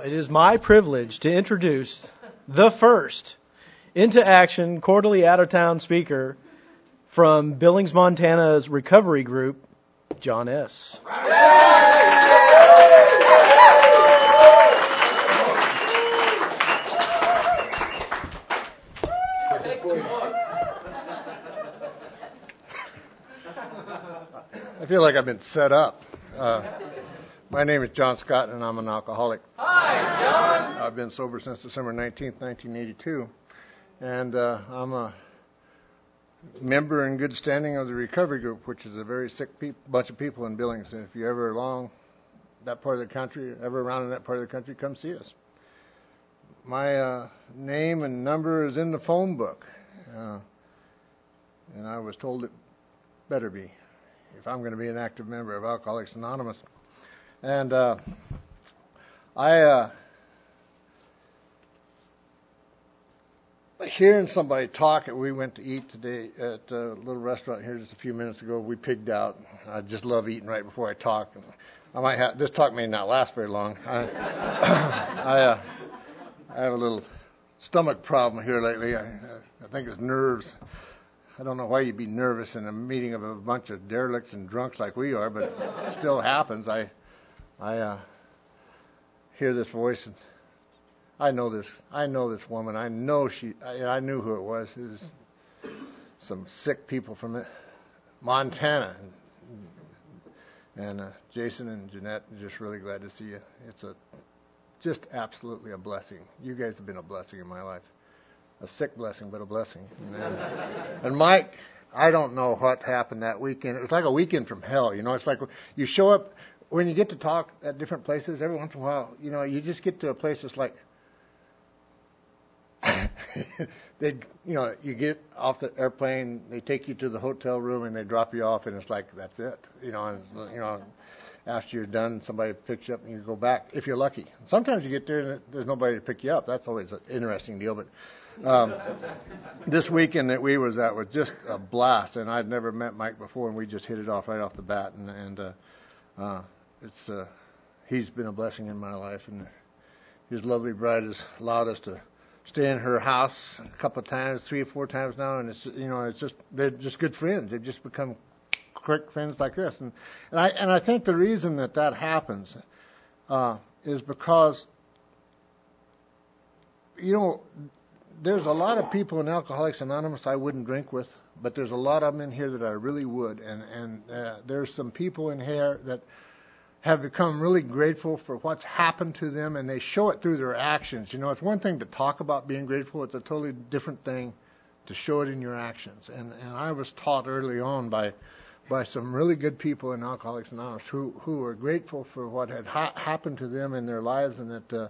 It is my privilege to introduce the first Into Action quarterly out-of-town speaker from Billings, Montana's recovery group, John S. I feel like I've been set up. My name is John Scott, and I'm an alcoholic. Hi, John. I've been sober since December 19th, 1982, and I'm a member in good standing of the recovery group, which is a very sick bunch of people in Billings. And if you're ever along that part of the country, ever around in that part of the country, come see us. My name and number is in the phone book, and I was told it better be if I'm going to be an active member of Alcoholics Anonymous. And hearing somebody talk, we went to eat today at a little restaurant here just a few minutes ago. We pigged out. I just love eating right before I talk. This talk may not last very long. I have a little stomach problem here lately. I think it's nerves. I don't know why you'd be nervous in a meeting of a bunch of derelicts and drunks like we are, but it still happens. I hear this voice, and I know this woman. I knew who it was. It was some sick people from Montana. And Jason and Jeanette, just really glad to see you. It's just absolutely a blessing. You guys have been a blessing in my life. A sick blessing, but a blessing. And Mike, I don't know what happened that weekend. It was like a weekend from hell. You know, it's like you show up, when you get to talk at different places, every once in a while, you know, you just get to a place that's like, you get off the airplane, they take you to the hotel room and they drop you off, and it's like, that's it. After you're done, somebody picks you up and you go back, if you're lucky. Sometimes you get there and there's nobody to pick you up. That's always an interesting deal. But this weekend that we was at was just a blast, and I'd never met Mike before, and we just hit it off right off the bat. And he's been a blessing in my life, and his lovely bride has allowed us to stay in her house a couple of times, 3 or 4 times now, and they're just good friends. They've just become quick friends like this, and I think the reason that happens is because there's a lot of people in Alcoholics Anonymous I wouldn't drink with, but there's a lot of them in here that I really would, and there's some people in here that have become really grateful for what's happened to them, and they show it through their actions. You know, it's one thing to talk about being grateful; it's a totally different thing to show it in your actions. And I was taught early on by some really good people in Alcoholics Anonymous who were grateful for what had happened to them in their lives, and that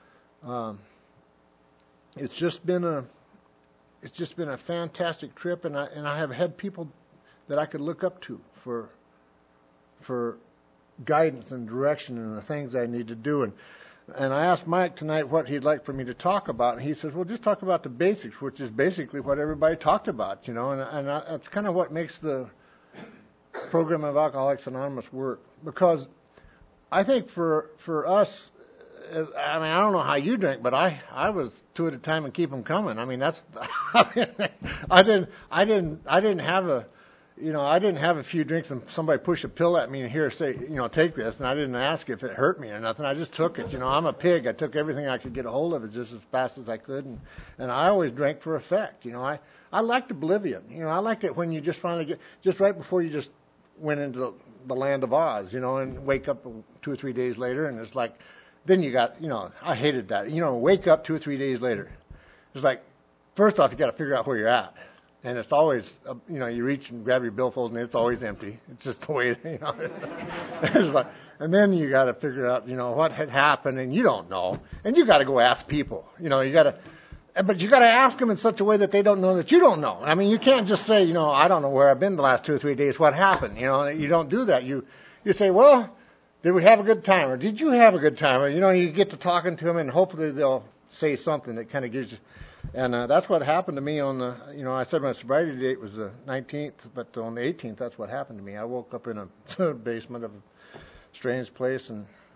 it's just been a fantastic trip, and I have had people that I could look up to for guidance and direction and the things I need to do. And I asked Mike tonight what he'd like for me to talk about, and he says, well, just talk about the basics, which is basically what everybody talked about, and that's kind of what makes the program of Alcoholics Anonymous work. Because I think for us, I mean, I don't know how you drink, but I was 2 at a time and keep them coming. I mean, I didn't have a few drinks and somebody push a pill at me and here say, take this, and I didn't ask if it hurt me or nothing. I just took it. I'm a pig. I took everything I could get a hold of just as fast as I could, and I always drank for effect. I liked oblivion. I liked it when you just finally just right before you just went into the land of Oz, and wake up 2 or 3 days later, and it's like, then you got, I hated that. Wake up 2 or 3 days later. It's like, first off, you got to figure out where you're at. And it's always, you reach and grab your billfold and it's always empty. It's just the way, it's like, and then you got to figure out, what had happened, and you don't know. And you got to go ask people. But you got to ask them in such a way that they don't know that you don't know. I mean, you can't just say, I don't know where I've been the last 2 or 3 days. What happened? You don't do that. You say, well, did we have a good time? Or did you have a good time? Or, you get to talking to them, and hopefully they'll say something that kind of gives you. And that's what happened to me on the, I said my sobriety date was the 19th, but on the 18th, that's what happened to me. I woke up in a basement of a strange place, and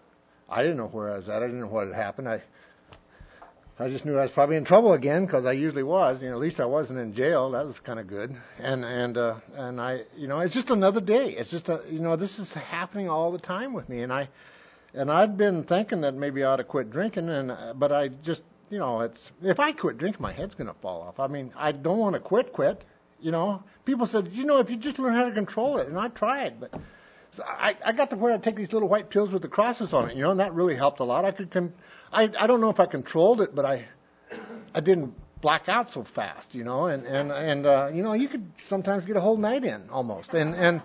I didn't know where I was at. I didn't know what had happened. I just knew I was probably in trouble again, because I usually was. At least I wasn't in jail. That was kind of good. And I, it's just another day. It's just this is happening all the time with me. And I'd been thinking that maybe I ought to quit drinking, but I just, it's, if I quit drinking, my head's going to fall off. I mean, I don't want to quit. People said, if you just learn how to control it, and I tried, but so I got to where I'd take these little white pills with the crosses on it, and that really helped a lot. I don't know if I controlled it, but I didn't black out so fast, and you could sometimes get a whole night in almost, and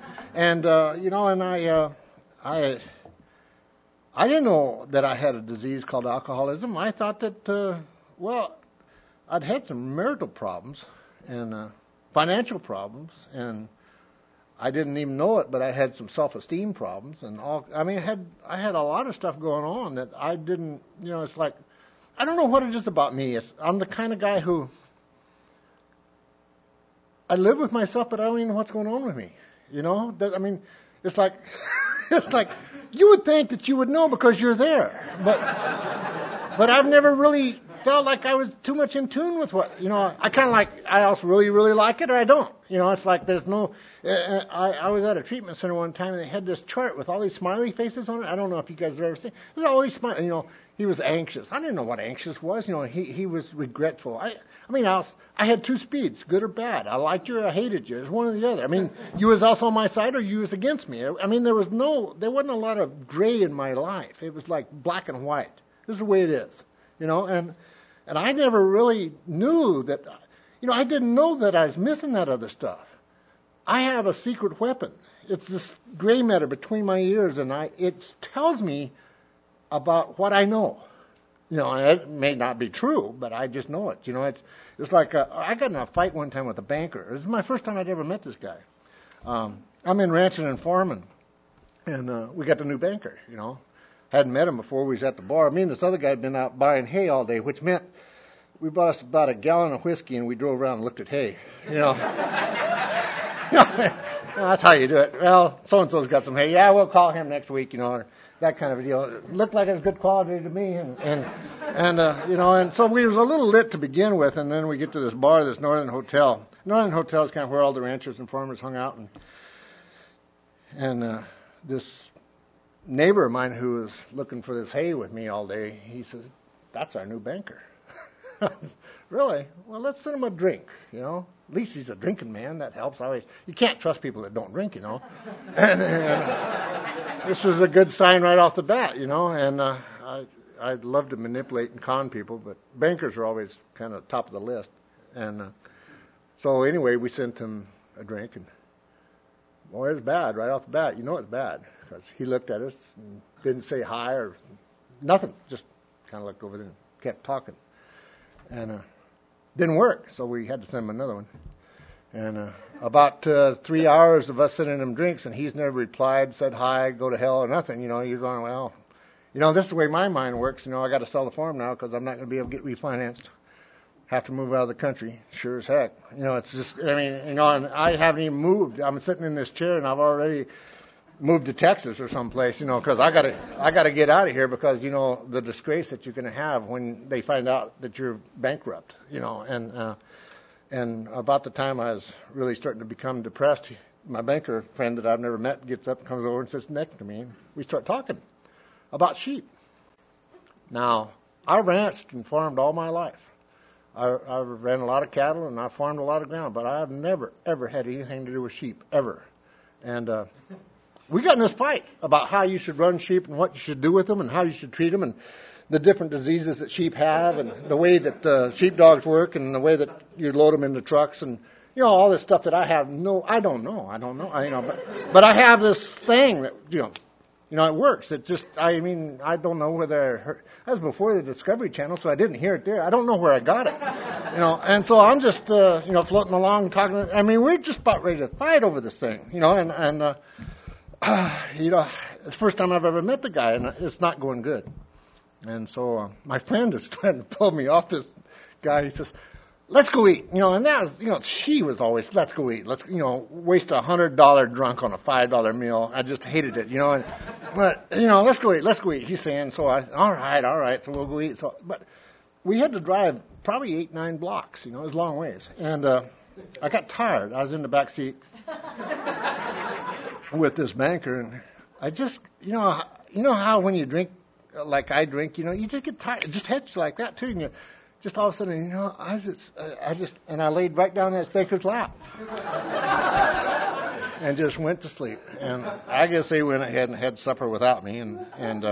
I didn't know that I had a disease called alcoholism. I thought that I'd had some marital problems and financial problems, and I didn't even know it, but I had some self-esteem problems and all. I mean, I had a lot of stuff going on that I didn't. It's like I don't know what it is about me. I'm the kind of guy who I live with myself, but I don't even know what's going on with me. It's like it's like you would think that you would know because you're there, but I've never really felt like I was too much in tune with what, I kind of like, I also really, really like it or I don't. It's like there's no, I was at a treatment center one time and they had this chart with all these smiley faces on it. I don't know if you guys have ever seen. There's all these smiley, he was anxious. I didn't know what anxious was. He was regretful. I had two speeds, good or bad. I liked you or I hated you. It was one or the other. I mean, you was also on my side or you was against me. I mean, there wasn't a lot of gray in my life. It was like black and white. This is the way it is, and I never really knew that, I didn't know that I was missing that other stuff. I have a secret weapon. It's this gray matter between my ears, and it tells me about what I know. It may not be true, but I just know it. It's like I got in a fight one time with a banker. This is my first time I'd ever met this guy. I'm in ranching and farming, and we got the new banker, Hadn't met him before. We was at the bar. Me and this other guy had been out buying hay all day, which meant we bought us about a gallon of whiskey and we drove around and looked at hay. That's how you do it. Well, so-and-so's got some hay. Yeah, we'll call him next week, or that kind of a deal. It looked like it was good quality to me. And so we was a little lit to begin with, and then we get to this bar, this Northern Hotel. Northern Hotel is kind of where all the ranchers and farmers hung out. And this neighbor of mine who was looking for this hay with me all day, he says, "That's our new banker." Really? Well, let's send him a drink, At least he's a drinking man. That helps. You can't trust people that don't drink, And this was a good sign right off the bat, And I'd love to manipulate and con people, but bankers are always kind of top of the list. And so anyway, we sent him a drink, and boy, it's bad right off the bat. It's bad. Because he looked at us and didn't say hi or nothing, just kind of looked over there and kept talking. And didn't work, so we had to send him another one. And about 3 hours of us sending him drinks, and he's never replied, said hi, go to hell, or nothing. You're going, well, this is the way my mind works. I got to sell the farm now because I'm not going to be able to get refinanced. Have to move out of the country, sure as heck. It's just, and I haven't even moved. I'm sitting in this chair, and I've already moved to Texas or someplace, because I gotta get out of here because the disgrace that you're going to have when they find out that you're bankrupt, and about the time I was really starting to become depressed, my banker friend that I've never met gets up and comes over and sits next to me, and we start talking about sheep. Now, I ranched and farmed all my life. I ran a lot of cattle and I farmed a lot of ground, but I've never ever had anything to do with sheep ever, and we got in this fight about how you should run sheep and what you should do with them and how you should treat them and the different diseases that sheep have and the way that sheepdogs work and the way that you load them into trucks and all this stuff that I don't know. But I have this thing that it works. It just I don't know whether that was before the Discovery Channel, so I didn't hear it there. I don't know where I got it, And so I'm just floating along talking. We're just about ready to fight over this thing, it's the first time I've ever met the guy, and it's not going good. And so my friend is trying to pull me off this guy. He says, let's go eat. And that was, she was always, let's go eat. Let's, waste $100 drunk on a $5 meal. I just hated it, but, let's go eat. He's saying, so all right, so we'll go eat. So, but we had to drive probably 8-9 blocks, it was a long ways. And, I got tired. I was in the back seat with this banker, and I just, how when you drink like I drink, you just get tired. It just hits you like that too. And just all of a sudden, and I laid right down in that banker's lap and just went to sleep. And I guess they went ahead and had supper without me. And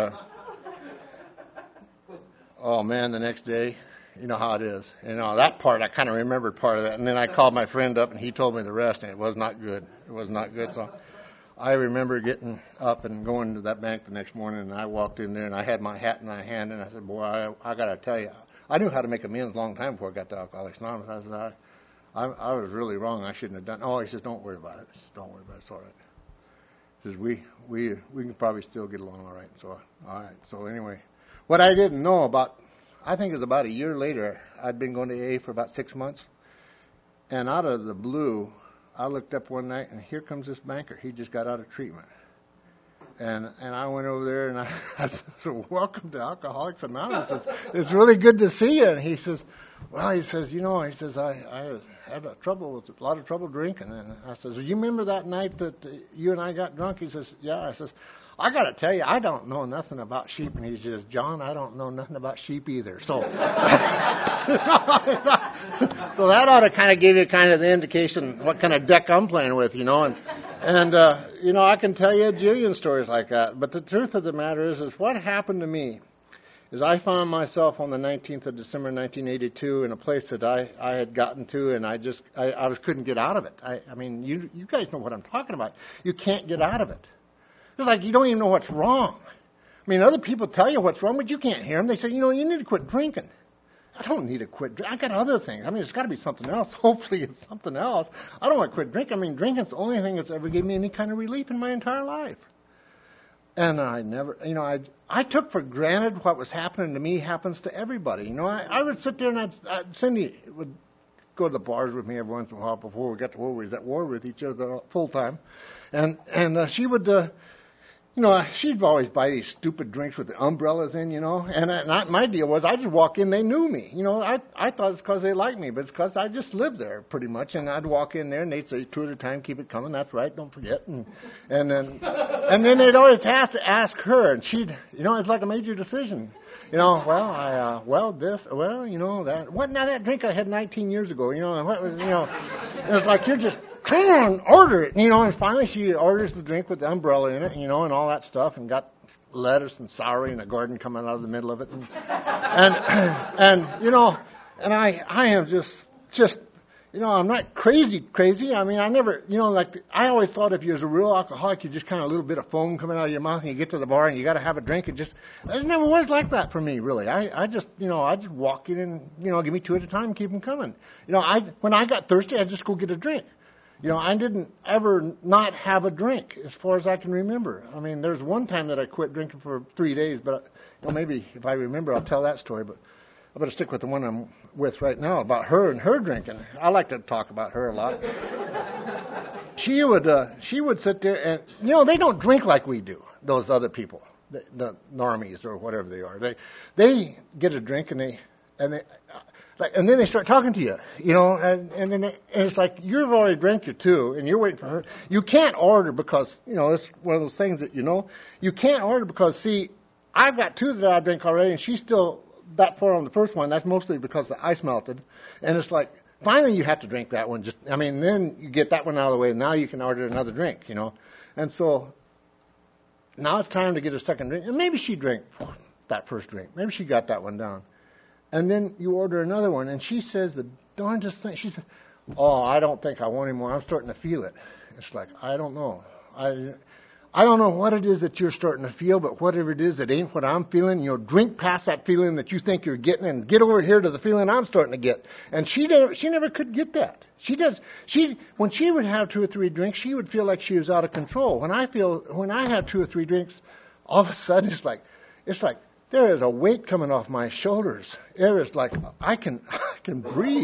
oh man, the next day. You know how it is. That part, I kind of remembered part of that. And then I called my friend up, and he told me the rest, and it was not good. It was not good. So I remember getting up and going to that bank the next morning, and I walked in there, and I had my hat in my hand, and I said, boy, I got to tell you, I knew how to make amends a long time before I got to Alcoholics Anonymous. I said, I was really wrong. I shouldn't have done. Oh, he says, don't worry about it. Don't worry about it. It's all right. He says, we can probably still get along all right. So, all right. So anyway, what I didn't know about, I think it was about a year later, I'd been going to AA for about 6 months. And out of the blue, I looked up one night, and here comes this banker. He just got out of treatment. And I went over there, and I said, welcome to Alcoholics Anonymous. It's really good to see you. And he says, well, I had a lot of trouble drinking. And I says, well, you remember that night that you and I got drunk? He says, yeah. I says, I got to tell you, I don't know nothing about sheep. And he says, John, I don't know nothing about sheep either. So, so that ought to kind of give you kind of the indication what kind of deck I'm playing with, And I can tell you a jillion stories like that. But the truth of the matter is what happened to me is I found myself on the 19th of December, 1982 in a place that I had gotten to, and I couldn't get out of it. I mean, you guys know what I'm talking about. You can't get out of it. It's like you don't even know what's wrong. I mean, other people tell you what's wrong, but you can't hear them. They say, you need to quit drinking. I don't need to quit drinking. I got other things. I mean, it's got to be something else. Hopefully it's something else. I don't want to quit drinking. I mean, drinking's the only thing that's ever given me any kind of relief in my entire life. And I never, I took for granted what was happening to me happens to everybody. I would sit there and Cindy would go to the bars with me every once in a while before we got to where we was at war with each other full time. And she would, she'd always buy these stupid drinks with the umbrellas in, and my deal was I just walk in, they knew me. I thought it's because they liked me, but it's because I just lived there pretty much, and I'd walk in there and they'd say, 2 at a time, keep it coming, that's right, don't forget. And then they'd always have to ask her, and she'd, it's like a major decision. That. What, now that drink I had 19 years ago, what was, it was like, you're just, come on, order it, and finally she orders the drink with the umbrella in it, and all that stuff, and got lettuce and celery and a garden coming out of the middle of it, and I am just, I'm not crazy. I mean, I never, I always thought if you was a real alcoholic, you just kind of a little bit of foam coming out of your mouth, and you get to the bar and you got to have a drink. It never was like that for me, really. I just walk in and, give me 2 at a time and keep them coming. When I got thirsty, I'd just go get a drink. I didn't ever not have a drink as far as I can remember. I mean, there's one time that I quit drinking for 3 days, but maybe if I remember, I'll tell that story. But I better stick with the one I'm with right now about her and her drinking. I like to talk about her a lot. She would sit there and, they don't drink like we do, those other people, the normies or whatever they are. They get a drink and then they start talking to you, and then it's like you've already drank your 2 and you're waiting for her. You can't order because, it's one of those things that, you can't order because, see, I've got 2 that I drink already and she's still that far on the first one. That's mostly because the ice melted. And it's like, finally you have to drink that one. Then you get that one out of the way and now you can order another drink, And so now it's time to get a second drink. And maybe she drank that first drink. Maybe she got that one down. And then you order another one, and she says the darndest thing. She said, oh, I don't think I want any more. I'm starting to feel it. It's like, I don't know. I don't know what it is that you're starting to feel, but whatever it is, it ain't what I'm feeling. Drink past that feeling that you think you're getting and get over here to the feeling I'm starting to get. And she never could get that. When she would have 2 or 3 drinks, she would feel like she was out of control. When I have 2 or 3 drinks, all of a sudden it's like, there is a weight coming off my shoulders. It is like I can breathe.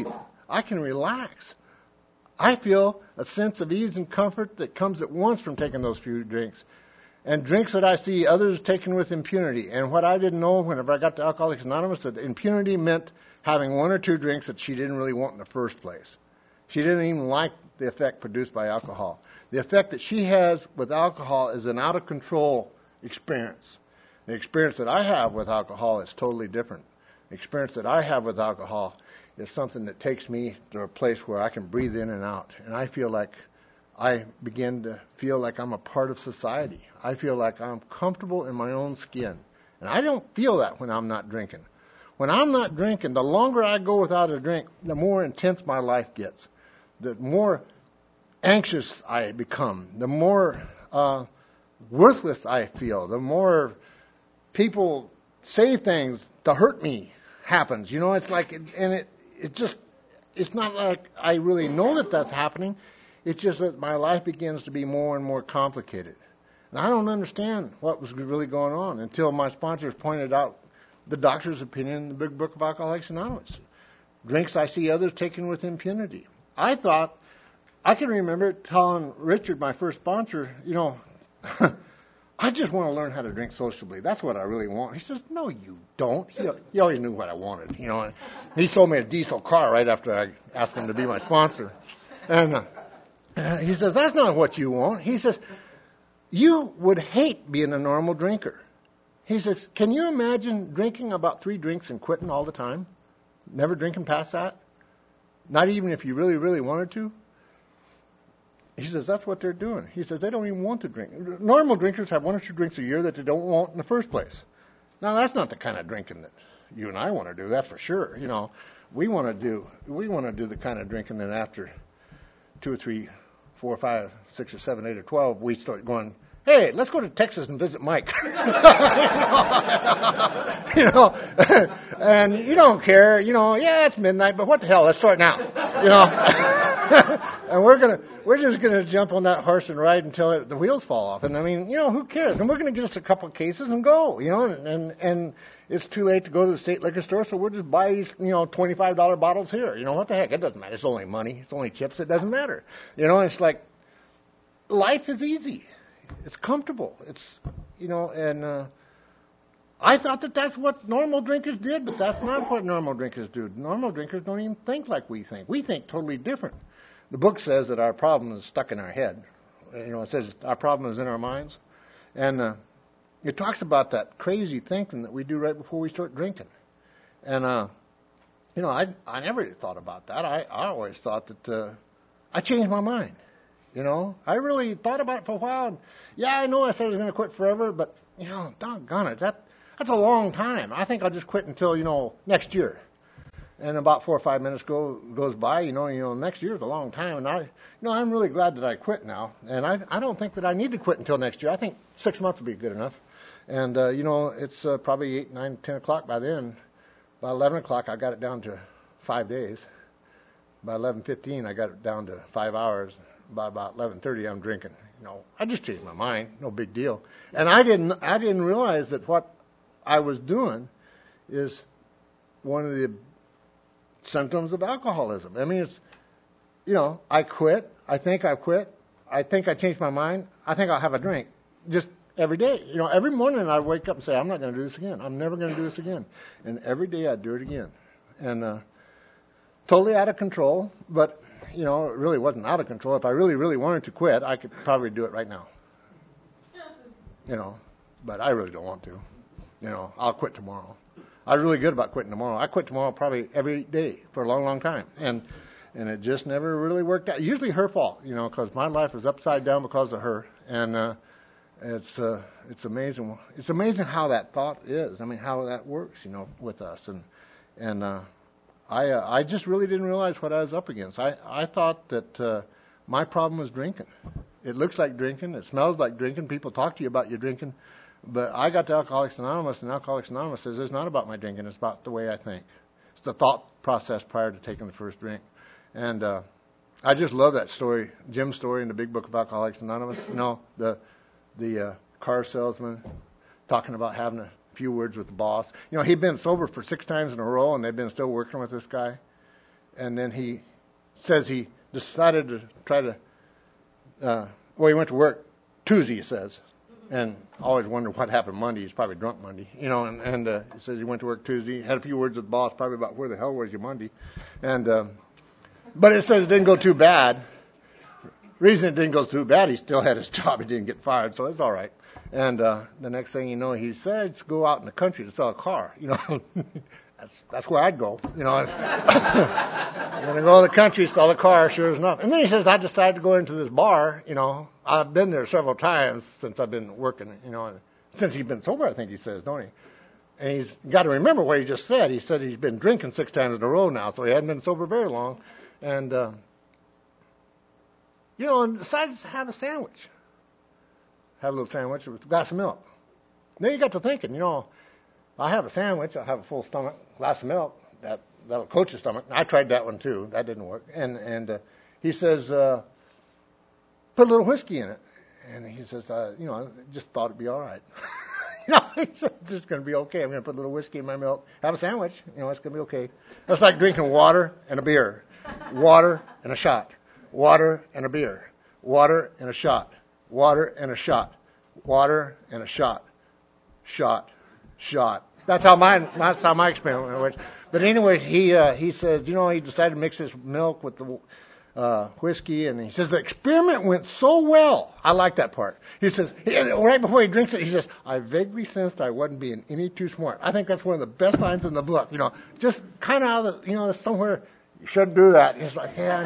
I can relax. I feel a sense of ease and comfort that comes at once from taking those few drinks. And drinks that I see others taking with impunity. And what I didn't know whenever I got to Alcoholics Anonymous, that impunity meant having one or two drinks that she didn't really want in the first place. She didn't even like the effect produced by alcohol. The effect that she has with alcohol is an out-of-control experience. The experience that I have with alcohol is totally different. The experience that I have with alcohol is something that takes me to a place where I can breathe in and out. And I feel like I begin to feel like I'm a part of society. I feel like I'm comfortable in my own skin. And I don't feel that when I'm not drinking. When I'm not drinking, the longer I go without a drink, the more intense my life gets. The more anxious I become. The more worthless I feel. The more people say things to hurt me happens. You know, it's like, it's not like I really know that that's happening. It's just that my life begins to be more and more complicated. And I don't understand what was really going on until my sponsors pointed out the doctor's opinion in the Big Book of Alcoholics Anonymous. Drinks I see others taking with impunity. I can remember telling Richard, my first sponsor, you know, I just want to learn how to drink sociably. That's what I really want. He says, no, you don't. He always knew what I wanted, you know. He sold me a diesel car right after I asked him to be my sponsor. And he says, that's not what you want. He says, you would hate being a normal drinker. He says, can you imagine drinking about 3 drinks and quitting all the time? Never drinking past that? Not even if you really, really wanted to? He says, that's what they're doing. He says, they don't even want to drink. Normal drinkers have 1 or 2 drinks a year that they don't want in the first place. Now, that's not the kind of drinking that you and I want to do, that's for sure. You know, we want to do the kind of drinking that after 2 or 3, 4, 5, 6 or 7, 8 or 12, we start going, hey, let's go to Texas and visit Mike. You know, and you don't care, you know, yeah, it's midnight, but what the hell, let's start now, you know. And we're just gonna jump on that horse and ride until the wheels fall off. And I mean, you know, who cares? And we're gonna get us a couple of cases and go, you know, and it's too late to go to the state liquor store, so we'll just buy these, you know, $25 bottles here. You know, what the heck? It doesn't matter. It's only money. It's only chips. It doesn't matter. You know, it's like life is easy. It's comfortable. It's, you know, and I thought that that's what normal drinkers did, but that's not what normal drinkers do. Normal drinkers don't even think like we think. We think totally different. The book says that our problem is stuck in our head. You know, it says our problem is in our minds. And it talks about that crazy thinking that we do right before we start drinking. And, you know, I never thought about that. I always thought that I changed my mind. You know, I really thought about it for a while. And, yeah, I know I said I was going to quit forever, but, you know, doggone it, that's a long time. I think I'll just quit until, you know, next year. And about 4 or 5 minutes goes by, you know, next year is a long time. And I'm really glad that I quit now. And I don't think that I need to quit until next year. I think 6 months will be good enough. And, you know, it's probably 8, 9, 10 o'clock by then. By 11 o'clock, I got it down to 5 days. By 11:15, I got it down to 5 hours. By about 11:30, I'm drinking. You know, I just changed my mind. No big deal. And I didn't realize that what I was doing is one of the symptoms of alcoholism. I mean, it's, you know, I quit. I think I quit. I think I changed my mind. I think I'll have a drink. Just every day. You know, every morning I wake up and say, I'm not going to do this again. I'm never going to do this again. And every day I do it again. And totally out of control, but, you know, it really wasn't out of control. If I really, really wanted to quit, I could probably do it right now. You know, but I really don't want to. You know, I'll quit tomorrow. I'm really good about quitting tomorrow. I quit tomorrow probably every day for a long, long time. And it just never really worked out. Usually her fault, you know, because my life was upside down because of her. And it's amazing. It's amazing how that thought is. I mean, how that works, you know, with us. And I just really didn't realize what I was up against. I thought that my problem was drinking. It looks like drinking. It smells like drinking. People talk to you about your drinking. But I got to Alcoholics Anonymous, and Alcoholics Anonymous says it's not about my drinking. It's about the way I think. It's the thought process prior to taking the first drink. And I just love that story, Jim's story in the Big Book of Alcoholics Anonymous. You know, the car salesman talking about having a few words with the boss. You know, he'd been sober for 6 times in a row, and they've been still working with this guy. And then he says he decided to try to, he went to work Tuesday, he says. And I always wonder what happened Monday. He's probably drunk Monday, and he says he went to work Tuesday, had a few words with the boss, probably about where the hell was you Monday. But it says it didn't go too bad. Reason it didn't go too bad, he still had his job. He didn't get fired, so it's all right. And the next thing you know, he said to go out in the country to sell a car. That's where I'd go. I'm going to go to the country, sell a car, sure enough. And then he says, I decided to go into this bar. I've been there several times since I've been working, since he's been sober, I think he says, don't he? And he's got to remember what he just said. He said he's been drinking 6 times in a row now, so he hadn't been sober very long. And, and decided to have a sandwich. Have a little sandwich with a glass of milk. Then you got to thinking, I have a sandwich, I have a full stomach, glass of milk, that'll coat your stomach. I tried that one too. That didn't work. And he says, put a little whiskey in it. And he says, I just thought it'd be all right. He said, it's just going to be okay. I'm going to put a little whiskey in my milk, have a sandwich. It's going to be okay. It's like drinking water and a beer. Water and a shot. Water and a beer. Water and a shot. Water and a shot. Water and a shot. Shot. That's how my experiment went. But anyways, he says, he decided to mix this milk with the whiskey, and he says the experiment went so well. I like that part. He says, right before he drinks it, he says, I vaguely sensed I wasn't being any too smart. I think that's one of the best lines in the book. Just kind of out of the, somewhere you shouldn't do that. He's like, yeah, I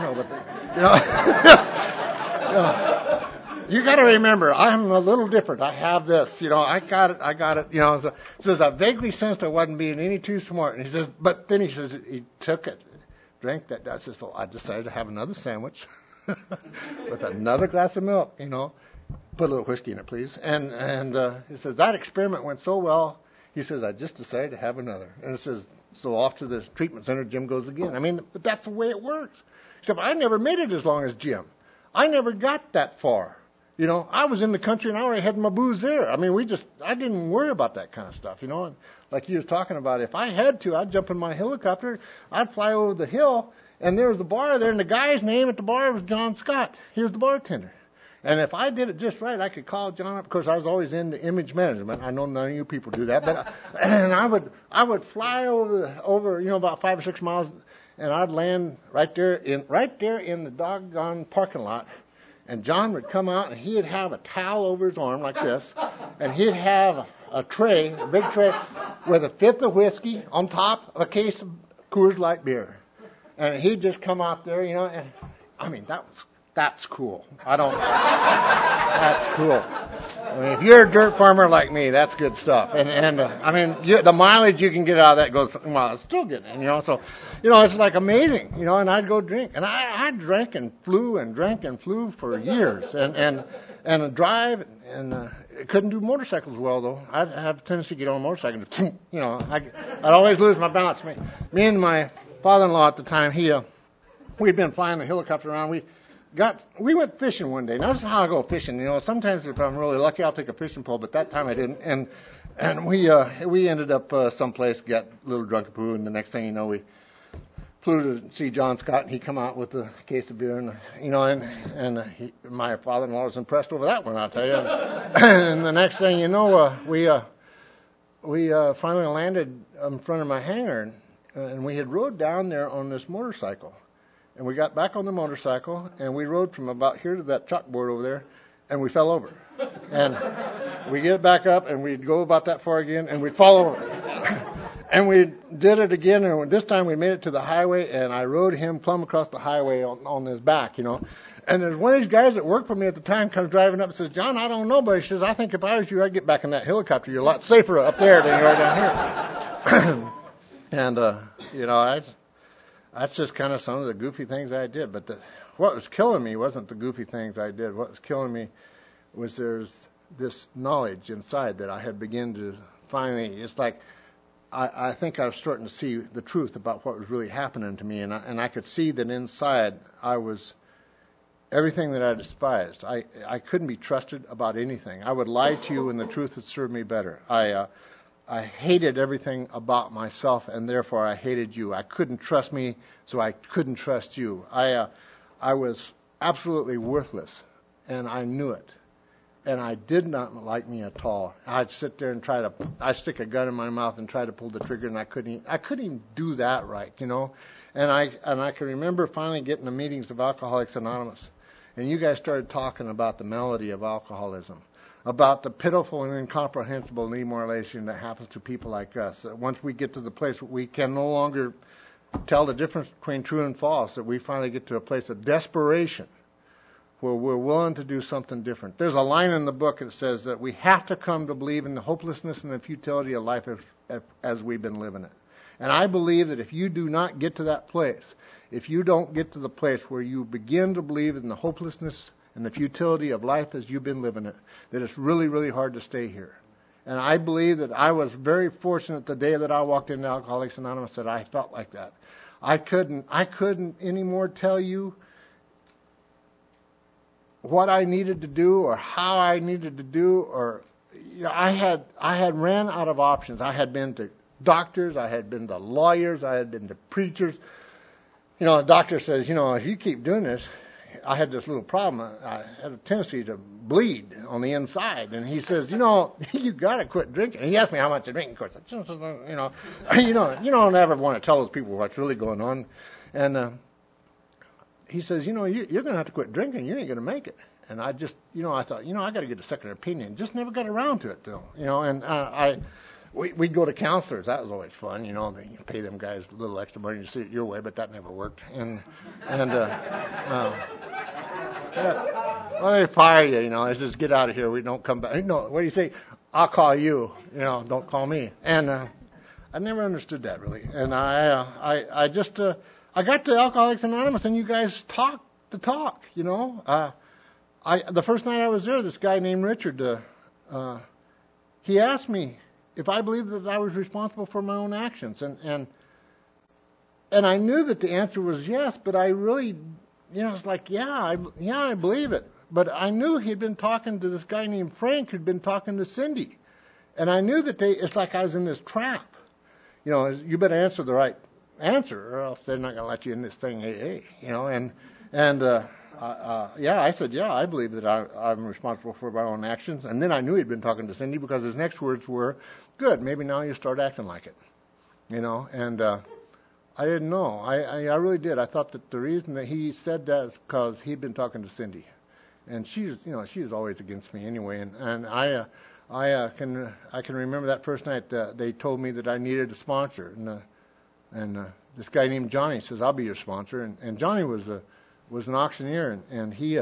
know, but you got to remember, I'm a little different. I have this, I got it. So it says, I vaguely sensed I wasn't being any too smart. And he says, but then he says, he took it, drank that. I says, so I decided to have another sandwich with another glass of milk, Put a little whiskey in it, please. And he says, that experiment went so well. He says, I just decided to have another. And it says, so off to the treatment center, Jim goes again. But that's the way it works. Except I never made it as long as Jim. I never got that far. I was in the country and I already had my booze there. I didn't worry about that kind of stuff, And like you was talking about, if I had to, I'd jump in my helicopter, I'd fly over the hill, and there was a bar there, and the guy's name at the bar was John Scott. He was the bartender. And if I did it just right, I could call John up. Of course, I was always into image management. I know none of you people do that, but I would fly over about 5 or 6 miles, and I'd land right there in the doggone parking lot. And John would come out, and he'd have a towel over his arm like this, and he'd have a big tray, with a fifth of whiskey on top of a case of Coors Light beer. And he'd just come out there, and that's cool. That's cool. If you're a dirt farmer like me, that's good stuff. And the mileage you can get out of that goes, well, it's still getting, so, it's like amazing, and I'd go drink. And I drank and flew for years and drive and couldn't do motorcycles well, though. I'd have a tendency to get on a motorcycle. I'd always lose my balance. Me and my father-in-law at the time, we'd been flying the helicopter around. We went fishing one day. Now, this is how I go fishing. Sometimes if I'm really lucky, I'll take a fishing pole, but that time I didn't. And we ended up someplace, got a little drunk of poo, and the next thing you know, we flew to see John Scott, and he come out with a case of beer, and my father-in-law was impressed over that one, I'll tell you. And the next thing you know, we finally landed in front of my hangar, and we had rode down there on this motorcycle. And we got back on the motorcycle, and we rode from about here to that chalkboard over there, and we fell over. And we get back up, and we'd go about that far again, and we'd fall over. And we did it again, and this time we made it to the highway, and I rode him plumb across the highway on his back, And there's one of these guys that worked for me at the time comes driving up and says, John, I don't know, but he says, I think if I was you, I'd get back in that helicopter. You're a lot safer up there than you are down here. And, that's just kind of some of the goofy things I did. But what was killing me wasn't the goofy things I did. What was killing me was there's this knowledge inside that I had begun to finally, it's like I think I was starting to see the truth about what was really happening to me. And I could see that inside I was everything that I despised. I couldn't be trusted about anything. I would lie to you and the truth would serve me better. hated everything about myself, and therefore I hated you. I couldn't trust me, so I couldn't trust you. I was absolutely worthless, and I knew it. And I did not like me at all. I'd sit there and I'd stick a gun in my mouth and try to pull the trigger, and I couldn't even do that right, you know. And I can remember finally getting to meetings of Alcoholics Anonymous, and you guys started talking about the malady of alcoholism, about the pitiful and incomprehensible demoralization that happens to people like us. Once we get to the place where we can no longer tell the difference between true and false, that we finally get to a place of desperation where we're willing to do something different. There's a line in the book that says that we have to come to believe in the hopelessness and the futility of life as we've been living it. And I believe that if you do not get to that place, if you don't get to the place where you begin to believe in the hopelessness and the futility of life as you've been living it, that it's really, really hard to stay here. And I believe that I was very fortunate the day that I walked into Alcoholics Anonymous that I felt like that. I couldn't anymore tell you what I needed to do or how I needed to do, or I had ran out of options. I had been to doctors, I had been to lawyers, I had been to preachers. A doctor says, if you keep doing this, I had this little problem. I had a tendency to bleed on the inside, and he says, you got to quit drinking. And he asked me how much I drink. Of course, you don't ever want to tell those people what's really going on. And he says, you're going to have to quit drinking. You ain't going to make it. And I just, I thought, I got to get a second opinion. Just never got around to it, though. And we'd go to counselors. That was always fun. They pay them guys a little extra money to see it your way, but that never worked. Well, they fire you. They just get out of here. We don't come back. What do you say? I'll call you. Don't call me. And I never understood that really. And I got to Alcoholics Anonymous, and you guys talked the talk. The first night I was there, this guy named Richard, he asked me if I believed that I was responsible for my own actions, and I knew that the answer was yes, but I really, it's like, I believe it. But I knew he'd been talking to this guy named Frank who'd been talking to Cindy, and I knew that it's like I was in this trap. You better answer the right answer, or else they're not going to let you in this thing, AA. I said, I believe that I'm responsible for my own actions. And then I knew he'd been talking to Cindy, because his next words were, good, maybe now you start acting like it. And I didn't know. I really did. I thought that the reason that he said that is because he'd been talking to Cindy. And she's always against me anyway. And I can remember that first night they told me that I needed a sponsor. And this guy named Johnny says, I'll be your sponsor. And Johnny was an auctioneer, and he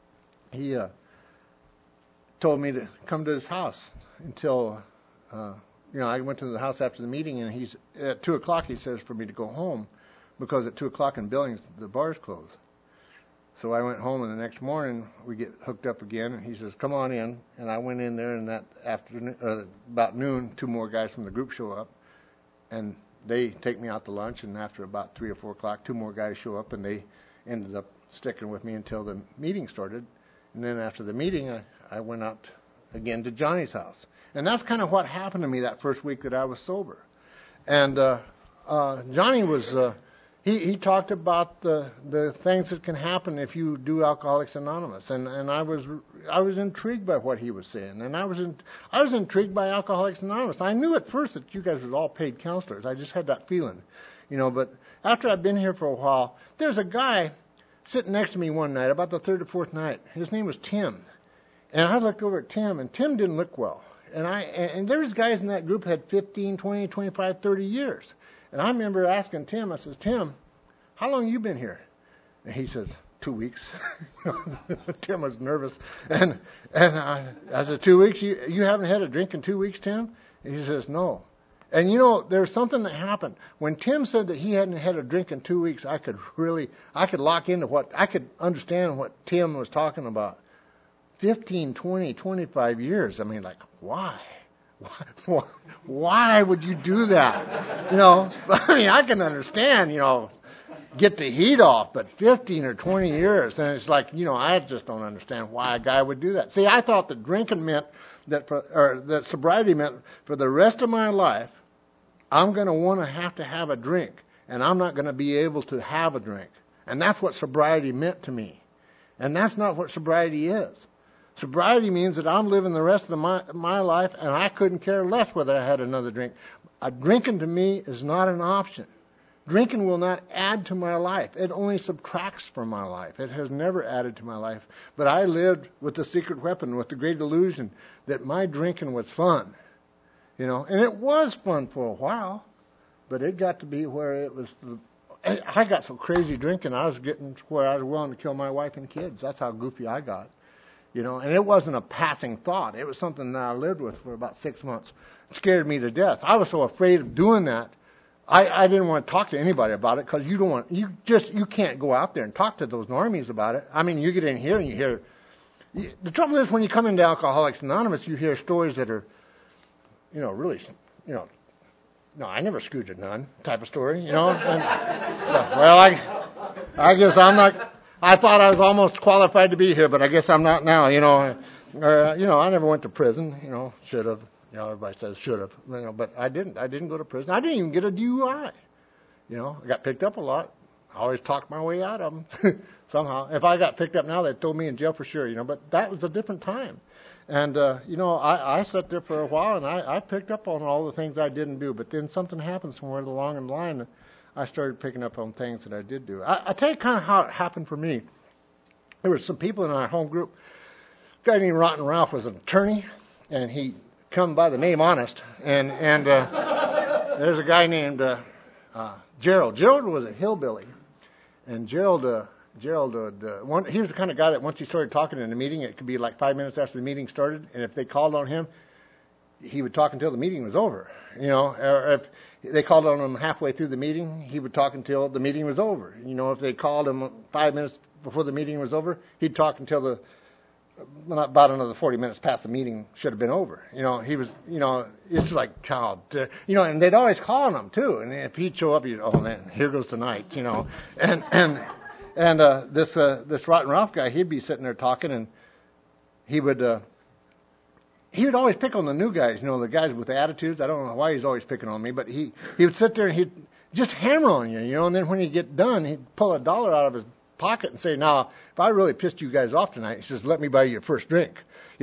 told me to come to his house until, I went to the house after the meeting, and he's at 2:00. He says for me to go home, because at 2:00 in Billings the bars close. So I went home, and the next morning we get hooked up again, and he says, come on in. And I went in there, and that afternoon, about noon, 2 more guys from the group show up, and they take me out to lunch. And after about 3 or 4 o'clock, 2 more guys show up, and they ended up sticking with me until the meeting started. And then after the meeting, I went out again to Johnny's house. And that's kind of what happened to me that first week that I was sober. And Johnny was, he talked about the things that can happen if you do Alcoholics Anonymous. And I was intrigued by what he was saying. And I was intrigued by Alcoholics Anonymous. I knew at first that you guys were all paid counselors. I just had that feeling, but after I'd been here for a while, there's a guy sitting next to me one night, about the 3rd or 4th night. His name was Tim. And I looked over at Tim, and Tim didn't look well. And there's guys in that group had 15, 20, 25, 30 years. And I remember asking Tim, I says, Tim, how long you been here? And he says, 2 weeks. Tim was nervous. And I said, 2 weeks? You haven't had a drink in 2 weeks, Tim? And he says, no. And there's something that happened. When Tim said that he hadn't had a drink in 2 weeks, I could lock into I could understand what Tim was talking about. 15, 20, 25 years. I mean, like, why? Why would you do that? I mean, I can understand, get the heat off, but 15 or 20 years, and it's like, I just don't understand why a guy would do that. See, I thought that drinking meant that sobriety meant for the rest of my life, I'm going to want to have a drink, and I'm not going to be able to have a drink. And that's what sobriety meant to me. And that's not what sobriety is. Sobriety means that I'm living the rest of my life, and I couldn't care less whether I had another drink. Drinking to me is not an option. Drinking will not add to my life. It only subtracts from my life. It has never added to my life. But I lived with the secret weapon, with the great illusion that my drinking was fun. And it was fun for a while, but it got to be where it was. I got so crazy drinking, I was getting to where I was willing to kill my wife and kids. That's how goofy I got. And it wasn't a passing thought. It was something that I lived with for about 6 months. It scared me to death. I was so afraid of doing that. I didn't want to talk to anybody about it because you can't go out there and talk to those normies about it. I mean, you get in here and you hear. The trouble is when you come into Alcoholics Anonymous, you hear stories that are, really, no, I never screwed a nun type of story, And, well, I guess I'm not. I thought I was almost qualified to be here, but I guess I'm not now, I never went to prison, should have. Everybody says should have, but I didn't. I didn't go to prison. I didn't even get a DUI. I got picked up a lot. I always talked my way out of them somehow. If I got picked up now, they'd throw me in jail for sure, But that was a different time. And, I sat there for a while, and I picked up on all the things I didn't do. But then something happened somewhere along the line, and I started picking up on things that I did do. I tell you kind of how it happened for me. There were some people in our home group. A guy named Rotten Ralph was an attorney, and he come by the name Honest, and there's a guy named Gerald. Gerald was a hillbilly, and Gerald he was the kind of guy that once he started talking in a meeting, it could be like 5 minutes after the meeting started, and if they called on him, he would talk until the meeting was over. Or if they called on him halfway through the meeting, he would talk until the meeting was over. If they called him 5 minutes before the meeting was over, he'd talk until about another 40 minutes past the meeting should have been over. He was, it's like child, and they'd always call on him too. And if he'd show up, oh man, here goes the night, and this Rotten Ralph guy, he'd be sitting there talking, and he would always pick on the new guys, the guys with the attitudes. I don't know why he's always picking on me, but he would sit there and he'd just hammer on you, and then when he'd get done, he'd pull $1 out of his pocket and say, now, if I really pissed you guys off tonight, he says, let me buy you your first drink.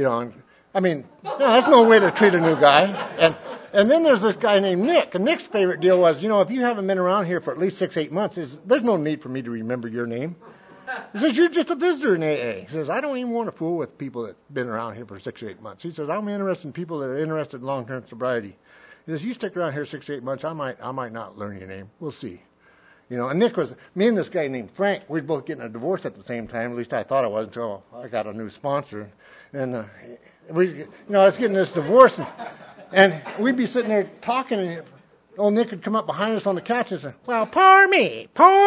That's no way to treat a new guy. And then there's this guy named Nick. And Nick's favorite deal was, if you haven't been around here for at least 6-8 months, there's no need for me to remember your name. He says, you're just a visitor in AA. He says, I don't even want to fool with people that have been around here for 6 or 8 months. He says, I'm interested in people that are interested in long-term sobriety. He says, you stick around here 6 or 8 months, I might not learn your name. We'll see. And Nick me and this guy named Frank, we were both getting a divorce at the same time. At least I thought I was until I got a new sponsor. And, I was getting this divorce, and we'd be sitting there talking, and old Nick would come up behind us on the couch and say, well, pour me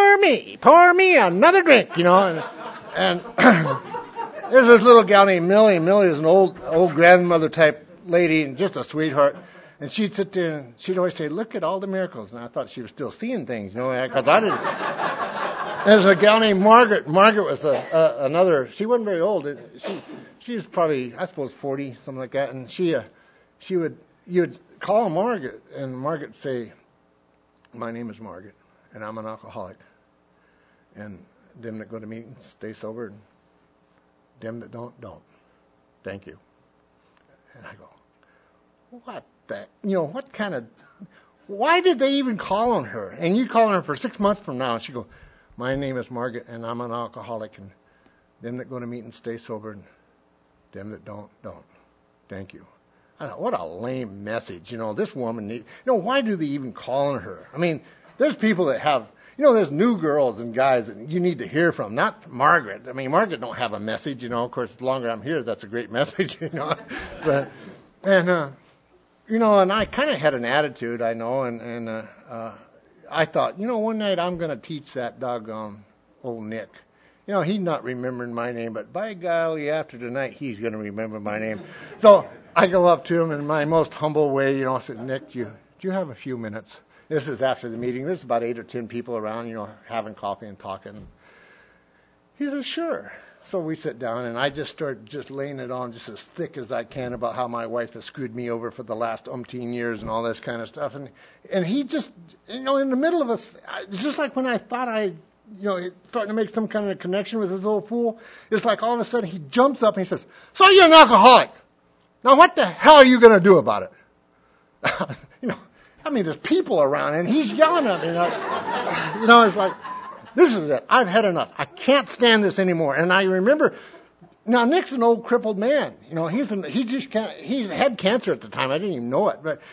another drink, and there's this little gal named Millie. Millie is an old grandmother type lady and just a sweetheart. And she'd sit there and she'd always say, look at all the miracles. And I thought she was still seeing things, because I didn't. There's a gal named Margaret. Margaret was another, she wasn't very old. She was probably, I suppose, 40, something like that. And you'd call Margaret, and Margaret would say, my name is Margaret, and I'm an alcoholic. And them that go to meetings, stay sober, and them that don't. Thank you. And I go, what? What kind of, why did they even call on her? And you call on her for 6 months from now, and she go, my name is Margaret, and I'm an alcoholic, and them that go to meetings stay sober, and them that don't. Thank you. I thought, what a lame message. This woman why do they even call on her? There's people that have, there's new girls and guys that you need to hear from, not Margaret. Margaret don't have a message, Of course, the longer I'm here, that's a great message, But, and I kind of had an attitude, I know, and I thought, one night I'm going to teach that doggone old Nick. He's not remembering my name, but by golly, after tonight, he's going to remember my name. So I go up to him in my most humble way, I said, Nick, do you have a few minutes? This is after the meeting. There's about 8 or 10 people around, having coffee and talking. He says, sure. So we sit down, and I just start just laying it on just as thick as I can about how my wife has screwed me over for the last umpteen years and all this kind of stuff. And he just, in the middle of us, it's just like when I thought starting to make some kind of connection with this old fool. It's like all of a sudden he jumps up and he says, "So you're an alcoholic. Now what the hell are you going to do about it?" There's people around, and he's yelling at me. It's like, this is it. I've had enough. I can't stand this anymore. And I remember, now Nick's an old crippled man. He's had cancer at the time. I didn't even know it, but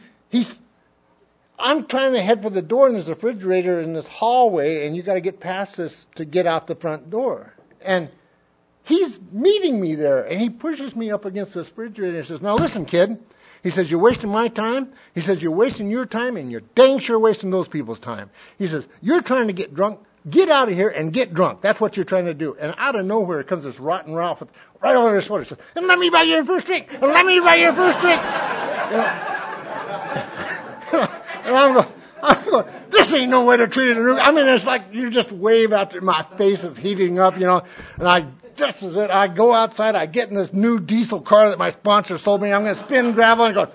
I'm trying to head for the door, and there's a refrigerator in this hallway, and you got to get past this to get out the front door. And he's meeting me there, and he pushes me up against the refrigerator and says, "Now listen, kid." He says, "You're wasting my time." He says, "You're wasting your time, and you're dang sure wasting those people's time." He says, "You're trying to get drunk. Get out of here and get drunk. That's what you're trying to do." And out of nowhere comes this rotten Ralph right over his shoulder. He says, "And let me buy your first drink. And let me buy your first drink." And I'm going, this ain't no way to treat it. It's like you just wave out there. My face is heating up, and just as I go outside, I get in this new diesel car that my sponsor sold me. I'm going to spin gravel and go,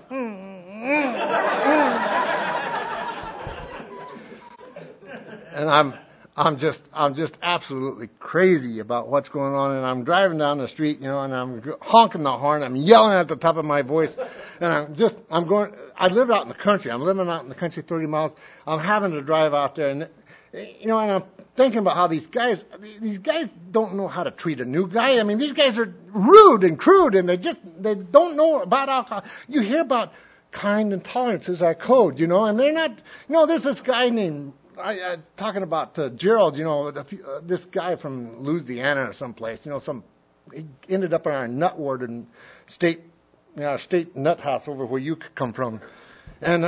and I'm just absolutely crazy about what's going on. And I'm driving down the street, and I'm honking the horn. I'm yelling at the top of my voice. And I live out in the country. I'm living out in the country 30 miles. I'm having to drive out there. And I'm thinking about how these guys don't know how to treat a new guy. These guys are rude and crude, and they don't know about alcohol. You hear about kind and tolerance is our code, and they're not, there's this guy named, talking about Gerald, this guy from Louisiana or someplace, he ended up in our nut ward in state nut house over where you come from. And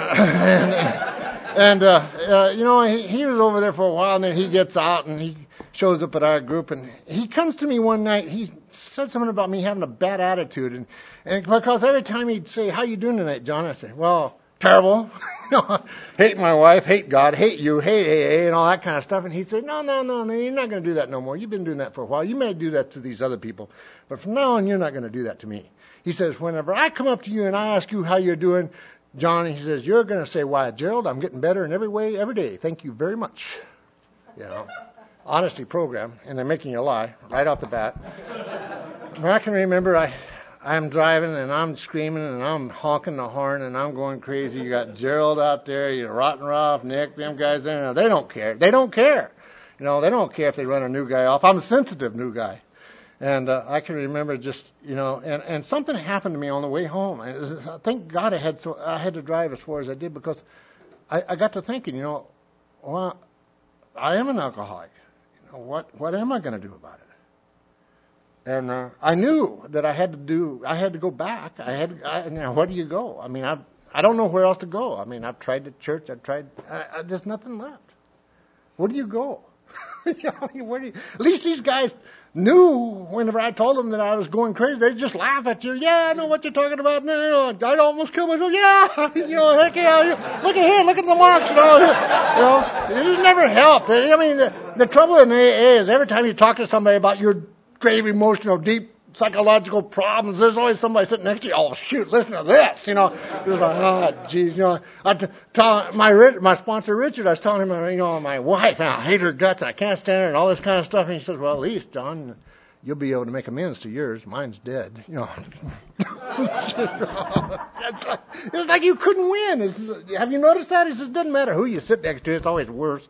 he was over there for a while, and then he gets out and he shows up at our group, and he comes to me one night. He said something about me having a bad attitude, and because every time he'd say, "How you doing tonight, John?" I say, "Well, terrible. Hate my wife, hate God, hate you, hate AA," and all that kind of stuff. And he'd say, No, you're not going to do that no more. You've been doing that for a while. You may do that to these other people, but from now on, you're not going to do that to me. He says, "Whenever I come up to you and I ask you how you're doing, John," he says, "you're going to say, 'Why, Gerald, I'm getting better in every way, every day. Thank you very much.'" Honesty program, and they're making you lie right off the bat. I can remember I'm driving, and I'm screaming, and I'm honking the horn, and I'm going crazy. You got Gerald out there, Rotten Ralph, Nick, them guys there. They don't care. They don't care. They don't care if they run a new guy off. I'm a sensitive new guy. And I can remember just, and something happened to me on the way home. Thank God I had to drive as far as I did, because I got to thinking, well, I am an alcoholic. What am I going to do about it? And I knew that I had to go back. Where do you go? I don't know where else to go. I've tried the church. There's nothing left. Where do you go? At least these guys knew whenever I told them that I was going crazy, they'd just laugh at you. "Yeah, I know what you're talking about. No, I'd almost kill myself. Yeah, heck yeah. Look at here, look at the marks. It just never helped. The trouble in AA is every time you talk to somebody about your grave emotional, deep psychological problems, there's always somebody sitting next to you. "Oh shoot, listen to this." It's like, "Oh geez." I tell my sponsor Richard, I was telling him, my wife, I hate her guts, and I can't stand her, and all this kind of stuff. And he says, "Well, at least, John, you'll be able to make amends to yours. Mine's dead." It's like you couldn't win. Have you noticed that? He says, "It doesn't matter who you sit next to, it's always worse."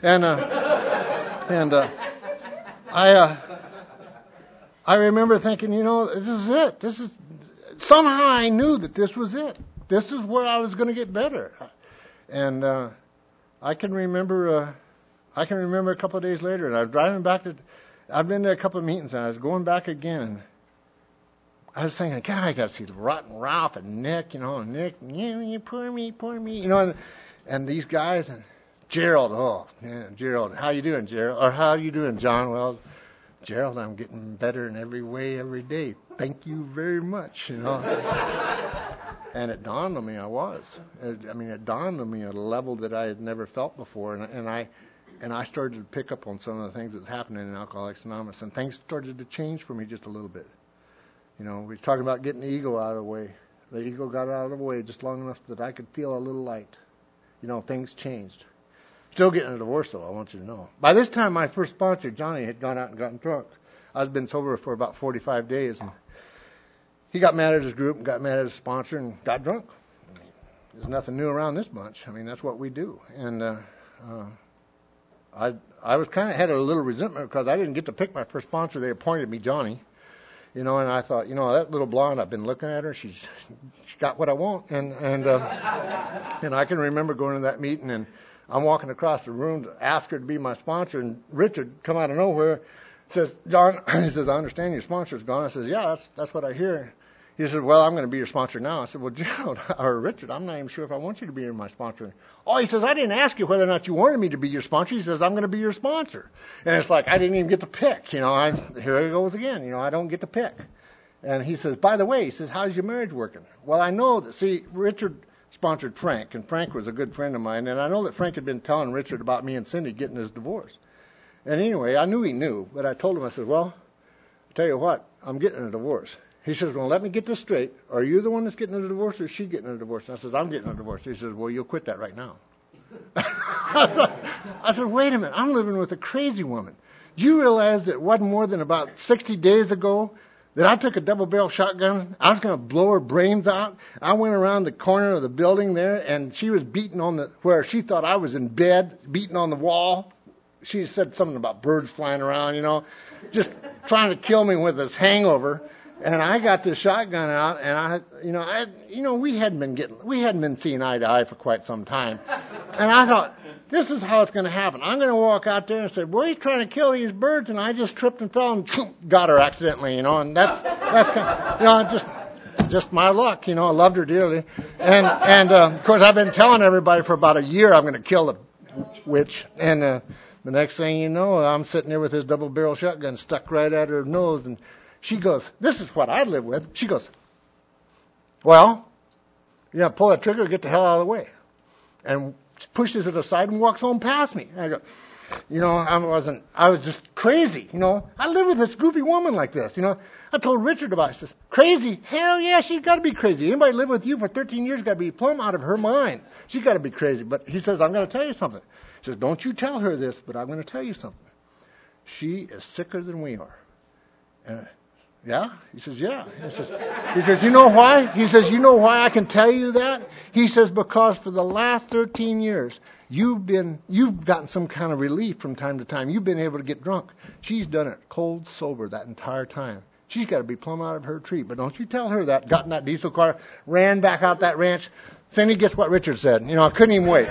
I remember thinking, this is it. Somehow I knew that this was it. This is where I was going to get better. And I can remember a couple of days later, and I was driving back I've been to a couple of meetings, and I was going back again, and I was thinking, God, I got to see Rotten Ralph and Nick, Nick, you poor me, and these guys, and Gerald, Gerald, how you doing, Gerald? Or how you doing, John? "Well, Gerald, I'm getting better in every way, every day. Thank you very much." And it dawned on me I was. It dawned on me at a level that I had never felt before. And And I started to pick up on some of the things that was happening in Alcoholics Anonymous, and things started to change for me just a little bit. We were talking about getting the ego out of the way. The ego got out of the way just long enough that I could feel a little light. Things changed. Still getting a divorce, though, I want you to know. By this time, my first sponsor, Johnny, had gone out and gotten drunk. I'd been sober for about 45 days, and he got mad at his group and got mad at his sponsor and got drunk. There's nothing new around this bunch. That's what we do. And I was kind of had a little resentment because I didn't get to pick my first sponsor. They appointed me Johnny. And I thought, that little blonde, I've been looking at her. She's got what I want. And I can remember going to that meeting, and I'm walking across the room to ask her to be my sponsor, and Richard come out of nowhere, says, John, he says, I understand your sponsor's gone. I says, yeah, that's what I hear. He said, well, I'm going to be your sponsor now. I said, well, Gerald, or Richard, I'm not even sure if I want you to be my sponsor. Oh, he says, I didn't ask you whether or not you wanted me to be your sponsor. He says, I'm going to be your sponsor. And it's like, I didn't even get to pick. Here it goes again. I don't get to pick. And he says, by the way, he says, how's your marriage working? Well, I know that, Richard sponsored Frank, and Frank was a good friend of mine, and I know that Frank had been telling Richard about me and Cindy getting his divorce. And anyway, I knew he knew, but I told him, I said, well, I'll tell you what, I'm getting a divorce. He says, well, let me get this straight. Are you the one that's getting a divorce, or is she getting a divorce? And I says, I'm getting a divorce. He says, well, you'll quit that right now. I said, wait a minute, I'm living with a crazy woman. Do you realize that it wasn't more than about 60 days ago that I took a double-barrel shotgun? I was going to blow her brains out. I went around the corner of the building there, and she was beating on where she thought I was in bed, beating on the wall. She said something about birds flying around, just trying to kill me with this hangover. And I got this shotgun out, and we hadn't been seeing eye to eye for quite some time. And I thought, this is how it's going to happen. I'm going to walk out there and say, boy, he's trying to kill these birds, and I just tripped and fell and got her accidentally, and that's kind of, just my luck, I loved her dearly. And of course, I've been telling everybody for about a year I'm going to kill the witch. And the next thing you know, I'm sitting there with this double-barrel shotgun stuck right at her nose, and she goes, this is what I live with. She goes, well, pull that trigger, get the hell out of the way. And pushes it aside and walks on past me. And I go, I was just crazy. I live with this goofy woman like this. I told Richard about it. He says, crazy? Hell yeah, she's got to be crazy. Anybody live with you for 13 years got to be plumb out of her mind. She's got to be crazy. But he says, I'm going to tell you something. He says, don't you tell her this, but I'm going to tell you something. She is sicker than we are. Yeah? He says, yeah. He says, you know why? He says, you know why I can tell you that? He says, because for the last 13 years, you've gotten some kind of relief from time to time. You've been able to get drunk. She's done it cold sober that entire time. She's got to be plumb out of her tree. But don't you tell her that. Got in that diesel car, ran back out that ranch. Cindy gets what Richard said. I couldn't even wait.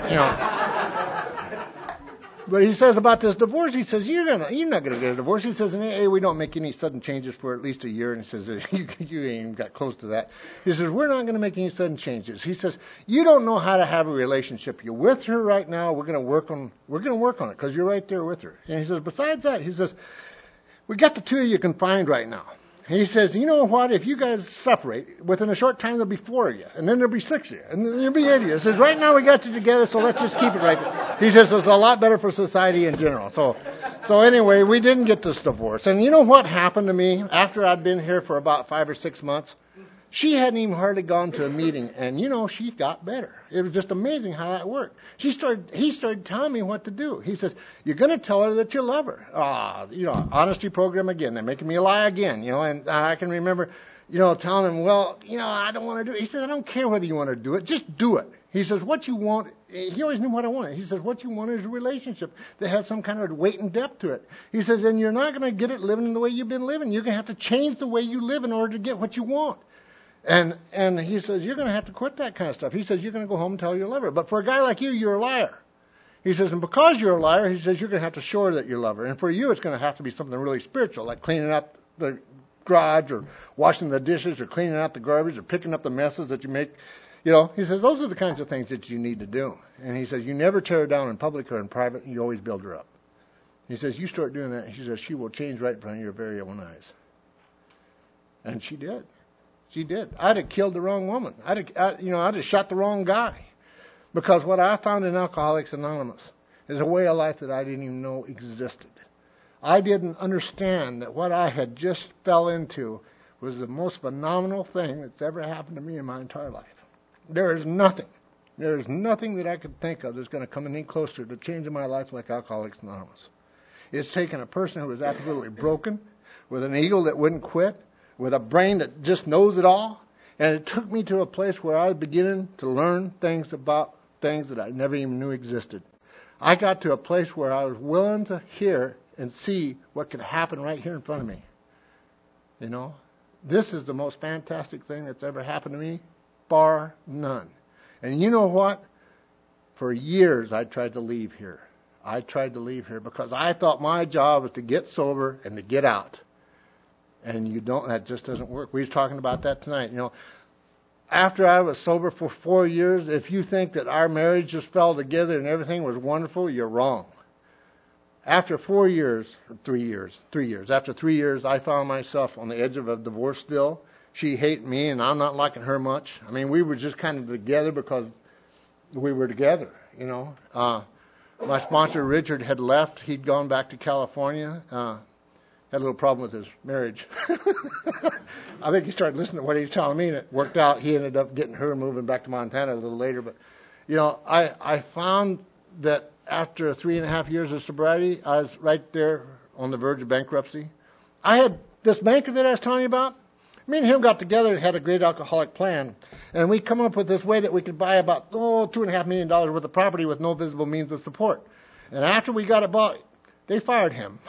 But he says about this divorce, he says, you're not going to get a divorce. He says, in AA, we don't make any sudden changes for at least a year. And he says, you ain't even got close to that. He says, we're not going to make any sudden changes. He says, you don't know how to have a relationship. You're with her right now. We're going to work on it because you're right there with her. And he says, besides that, he says, we got the two of you confined right now. He says, you know what, if you guys separate, within a short time there'll be 4 of you, and then there'll be 6 of you, and then there'll be 8 of you. He says, right now we got you together, so let's just keep it right there. He says, it's a lot better for society in general. So anyway, we didn't get this divorce. And you know what happened to me after I'd been here for about 5 or 6 months? She hadn't even hardly gone to a meeting, and she got better. It was just amazing how that worked. He started telling me what to do. He says, you're going to tell her that you love her. Honesty program again. They're making me lie again, and I can remember, telling him, well, I don't want to do it. He says, I don't care whether you want to do it. Just do it. He says, what you want, he always knew what I wanted. He says, what you want is a relationship that has some kind of weight and depth to it. He says, and you're not going to get it living the way you've been living. You're going to have to change the way you live in order to get what you want. And he says, you're going to have to quit that kind of stuff. He says, you're going to go home and tell your lover. But for a guy like you, you're a liar. He says, and because you're a liar, he says, you're going to have to show her that you love her. And for you, it's going to have to be something really spiritual, like cleaning up the garage or washing the dishes or cleaning out the garbage or picking up the messes that you make. He says, those are the kinds of things that you need to do. And he says, you never tear her down in public or in private. You always build her up. He says, you start doing that. He says, she will change right in front of your very own eyes. And she did. She did. I'd have killed the wrong woman. I'd have shot the wrong guy. Because what I found in Alcoholics Anonymous is a way of life that I didn't even know existed. I didn't understand that what I had just fell into was the most phenomenal thing that's ever happened to me in my entire life. There is nothing that I could think of that's going to come any closer to changing my life like Alcoholics Anonymous. It's taken a person who was absolutely broken, with an ego that wouldn't quit, with a brain that just knows it all, and it took me to a place where I was beginning to learn things about things that I never even knew existed. I got to a place where I was willing to hear and see what could happen right here in front of me. You know, this is the most fantastic thing that's ever happened to me, bar none. And you know what? For years I tried to leave here. I tried to leave here because I thought my job was to get sober and to get out. And that just doesn't work. We were talking about that tonight. You know, after I was sober for 4 years, if you think that our marriage just fell together and everything was wonderful, you're wrong. After 3 years, after 3 years, I found myself on the edge of a divorce still. She hated me and I'm not liking her much. I mean, we were just kind of together because we were together, you know. My sponsor, Richard, had left. He'd gone back to California. Had a little problem with his marriage. I think he started listening to what he was telling me, and it worked out. He ended up getting her moving back to Montana a little later. But, you know, I found that after 3.5 years of sobriety, I was right there on the verge of bankruptcy. I had this banker that I was telling you about. Me and him got together and had a great alcoholic plan. And we come up with this way that we could buy about $2.5 million worth of property with no visible means of support. And after we got it bought, they fired him.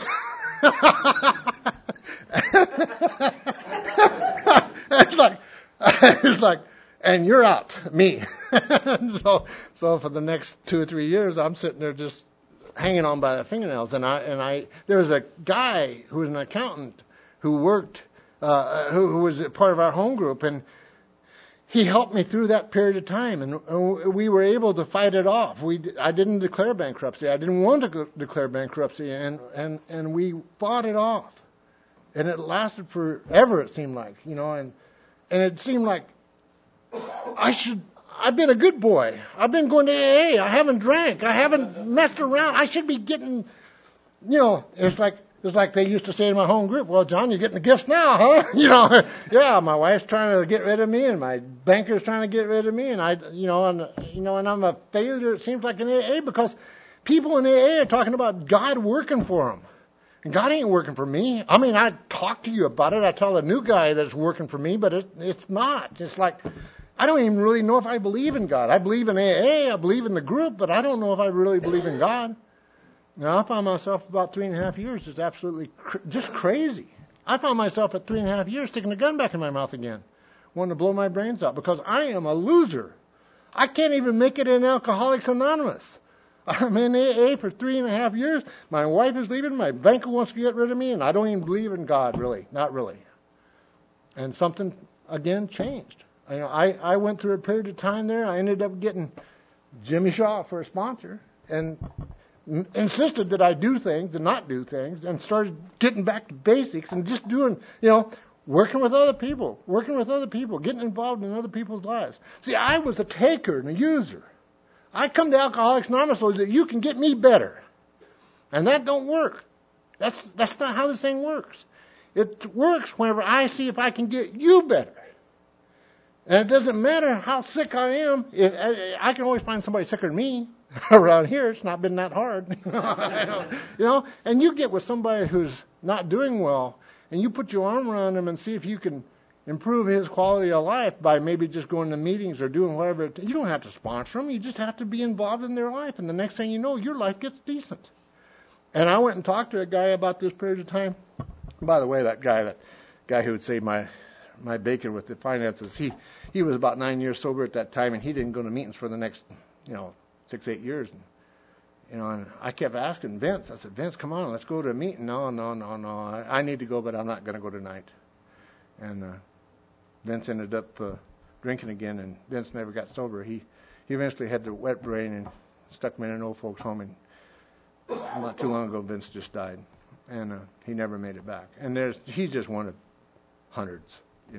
It's like, and you're out, me. so for the next 2 or 3 years, I'm sitting there just hanging on by the fingernails. And there was a guy who was an accountant who worked, who was a part of our home group, and he helped me through that period of time, and we were able to fight it off. I didn't declare bankruptcy. I didn't want to declare bankruptcy, and we fought it off. And it lasted forever, it seemed like, you know, and it seemed like I've been a good boy. I've been going to AA. I haven't drank. I haven't messed around. I should be getting, you know, it's like they used to say in my home group, well, John, you're getting the gifts now, huh? You know, yeah, my wife's trying to get rid of me and my banker's trying to get rid of me and and I'm a failure, it seems like, in AA because people in AA are talking about God working for them. And God ain't working for me. I mean, I talk to you about it. I tell a new guy that it's working for me, but it's not. It's like, I don't even really know if I believe in God. I believe in AA, I believe in the group, but I don't know if I really believe in God. Now, I found myself about 3.5 years just absolutely just crazy. I found myself at 3.5 years sticking a gun back in my mouth again, wanting to blow my brains out because I am a loser. I can't even make it in Alcoholics Anonymous. I'm in AA for 3.5 years. My wife is leaving. My banker wants to get rid of me, and I don't even believe in God, really. Not really. And something, again, changed. I went through a period of time there. I ended up getting Jimmy Shaw for a sponsor and insisted that I do things and not do things and started getting back to basics and just doing, working with other people, getting involved in other people's lives. See, I was a taker and a user. I come to Alcoholics Anonymous so that you can get me better. And that don't work. That's not how this thing works. It works whenever I see if I can get you better. And it doesn't matter how sick I am. I can always find somebody sicker than me around here. It's not been that hard. And you get with somebody who's not doing well, and you put your arm around him and see if you can improve his quality of life by maybe just going to meetings or doing whatever. You don't have to sponsor them. You just have to be involved in their life. And the next thing you know, your life gets decent. And I went and talked to a guy about this period of time. By the way, that guy who would save my bacon with the finances, he was about 9 years sober at that time, and he didn't go to meetings for the next, 6-8 years. And I kept asking Vince. I said, Vince, come on, let's go to a meeting. No. I need to go, but I'm not going to go tonight. And Vince ended up drinking again, and Vince never got sober. He eventually had the wet brain and stuck him in an old folks' home. And not too long ago, Vince just died, and he never made it back. And he's just one of hundreds.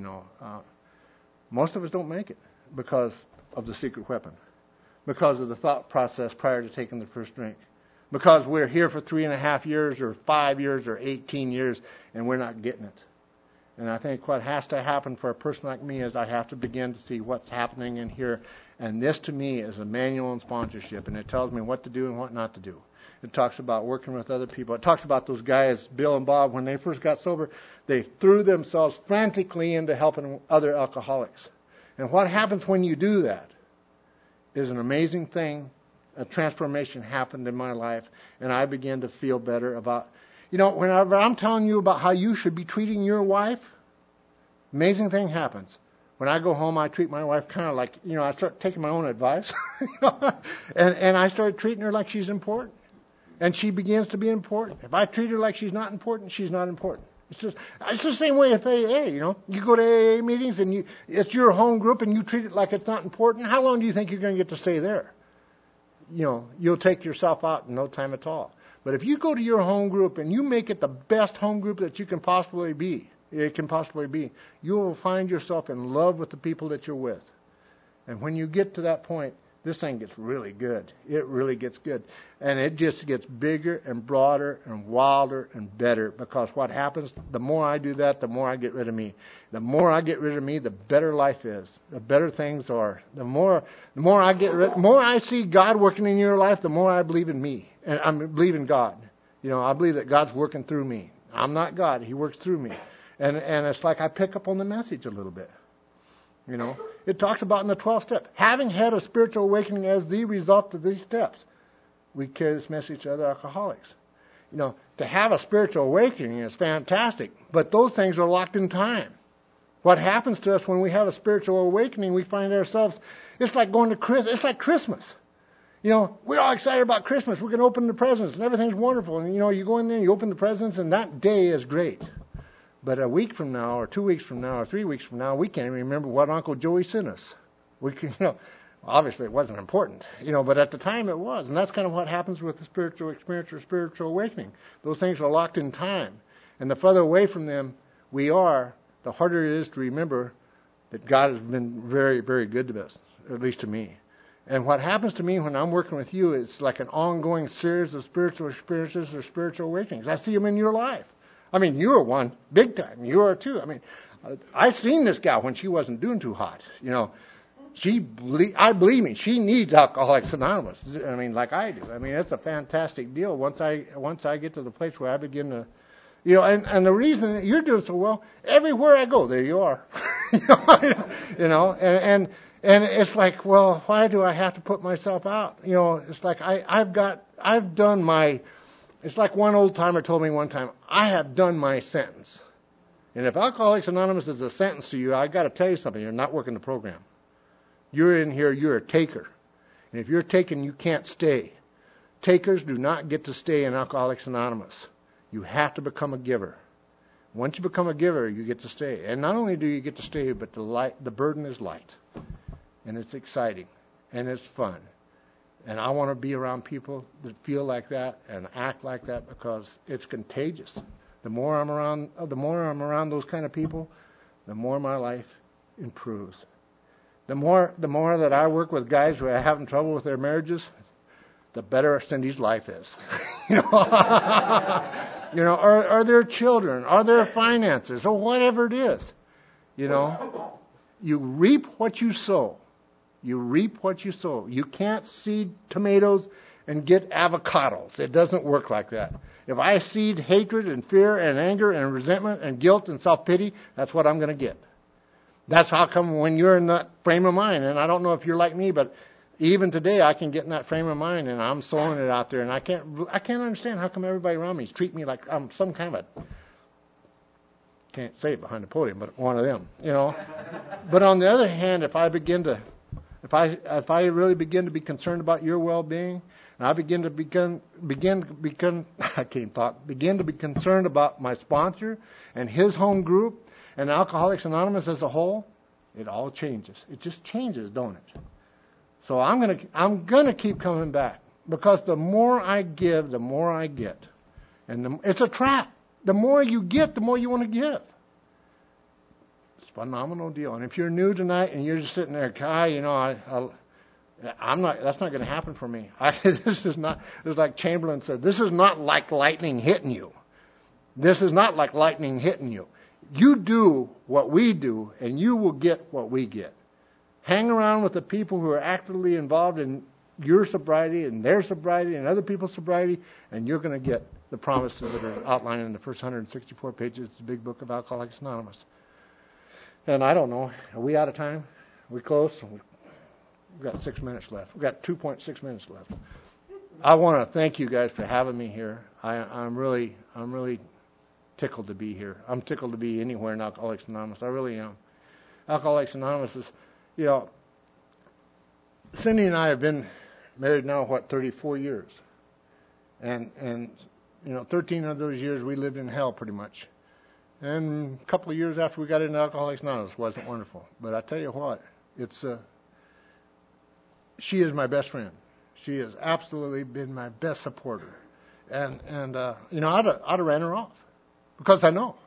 Most of us don't make it because of the secret weapon, because of the thought process prior to taking the first drink. because we're here for 3.5 years or 5 years or 18 years and we're not getting it. And I think what has to happen for a person like me is I have to begin to see what's happening in here. And this to me is a manual on sponsorship, and it tells me what to do and what not to do. It talks about working with other people. It talks about those guys, Bill and Bob, when they first got sober, they threw themselves frantically into helping other alcoholics. And what happens when you do that is an amazing thing. A transformation happened in my life, and I began to feel better about, whenever I'm telling you about how you should be treating your wife, amazing thing happens. When I go home, I treat my wife kind of like, I start taking my own advice, and I start treating her like she's important. And she begins to be important. If I treat her like she's not important, she's not important. It's the same way with AA, You go to AA meetings and it's your home group and you treat it like it's not important. How long do you think you're going to get to stay there? You'll take yourself out in no time at all. But if you go to your home group and you make it the best home group that you can possibly be, you will find yourself in love with the people that you're with. And when you get to that point, this thing gets really good. It really gets good. And it just gets bigger and broader and wilder and better, because what happens, the more I do that, the more I get rid of me. The more I get rid of me, the better life is. The better things are. The more I see God working in your life, the more I believe in me. And I believe in God. I believe that God's working through me. I'm not God. He works through me. And it's like I pick up on the message a little bit. It talks about in the 12th step, having had a spiritual awakening as the result of these steps, we carry this message to other alcoholics. To have a spiritual awakening is fantastic, but those things are locked in time. What happens to us when we have a spiritual awakening, we find ourselves, it's like going to Christmas. It's like Christmas. We're all excited about Christmas. We're going to open the presents and everything's wonderful. And, you go in there and you open the presents and that day is great. But a week from now, or 2 weeks from now, or 3 weeks from now, we can't even remember what Uncle Joey sent us. We can, obviously it wasn't important, but at the time it was. And that's kind of what happens with the spiritual experience or spiritual awakening. Those things are locked in time. And the further away from them we are, the harder it is to remember that God has been very, very good to us, at least to me. And what happens to me when I'm working with you is like an ongoing series of spiritual experiences or spiritual awakenings. I see them in your life. You were one big time. You are too. I seen this gal when she wasn't doing too hot. I believe me, she needs Alcoholics Anonymous. Like I do. It's a fantastic deal. Once I get to the place where I begin to, and the reason that you're doing so well, everywhere I go, there you are. And it's like, well, why do I have to put myself out? It's like I've done my. It's like one old timer told me one time, I have done my sentence. And if Alcoholics Anonymous is a sentence to you, I've got to tell you something. You're not working the program. You're in here, you're a taker. And if you're taking, you can't stay. Takers do not get to stay in Alcoholics Anonymous. You have to become a giver. Once you become a giver, you get to stay. And not only do you get to stay, but the burden is light. And it's exciting. And it's fun. And I want to be around people that feel like that and act like that, because it's contagious. The more I'm around those kind of people, the more my life improves. The more that I work with guys who are having trouble with their marriages, the better Cindy's life is. Or their children, or their finances, or whatever it is. You reap what you sow. You reap what you sow. You can't seed tomatoes and get avocados. It doesn't work like that. If I seed hatred and fear and anger and resentment and guilt and self-pity, that's what I'm going to get. That's how come when you're in that frame of mind, and I don't know if you're like me, but even today I can get in that frame of mind and I'm sowing it out there, and I can't understand how come everybody around me treat me like I'm some kind of a, can't say it behind the podium, but one of them, But on the other hand, if I really begin to be concerned about your well-being, and I begin to be concerned about my sponsor and his home group and Alcoholics Anonymous as a whole, it all changes. It just changes, don't it? So I'm gonna keep coming back, because the more I give, the more I get, and it's a trap. The more you get, the more you want to give. It's a phenomenal deal. And if you're new tonight and you're just sitting there, That's not going to happen for me. This is not. It's like Chamberlain said. This is not like lightning hitting you. This is not like lightning hitting you. You do what we do, and you will get what we get. Hang around with the people who are actively involved in your sobriety and their sobriety and other people's sobriety, and you're going to get the promises that are outlined in the first 164 pages of the Big Book of Alcoholics Anonymous. And I don't know. Are we out of time? Are we close? We've got 6 minutes left. We've got 2.6 minutes left. I want to thank you guys for having me here. I'm really tickled to be here. I'm tickled to be anywhere in Alcoholics Anonymous. I really am. Alcoholics Anonymous is, Cindy and I have been married now, 34 years. And 13 of those years we lived in hell pretty much. And a couple of years after we got into Alcoholics Anonymous wasn't wonderful. But I tell you what, she is my best friend. She has absolutely been my best supporter. And I'd have ran her off because I know.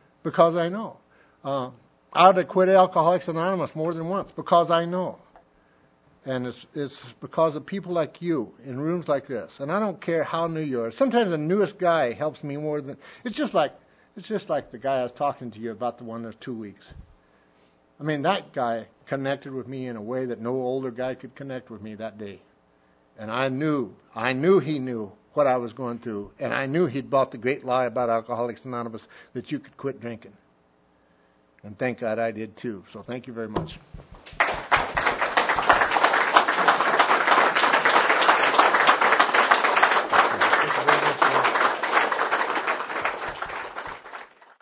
I'd have quit Alcoholics Anonymous more than once because I know. And it's because of people like you in rooms like this. And I don't care how new you are. Sometimes the newest guy helps me more than... It's just like the guy I was talking to you about, the one that's 2 weeks. I mean, that guy connected with me in a way that no older guy could connect with me that day. And I knew he knew what I was going through. And I knew he'd bought the great lie about Alcoholics Anonymous that you could quit drinking. And thank God I did too. So thank you very much.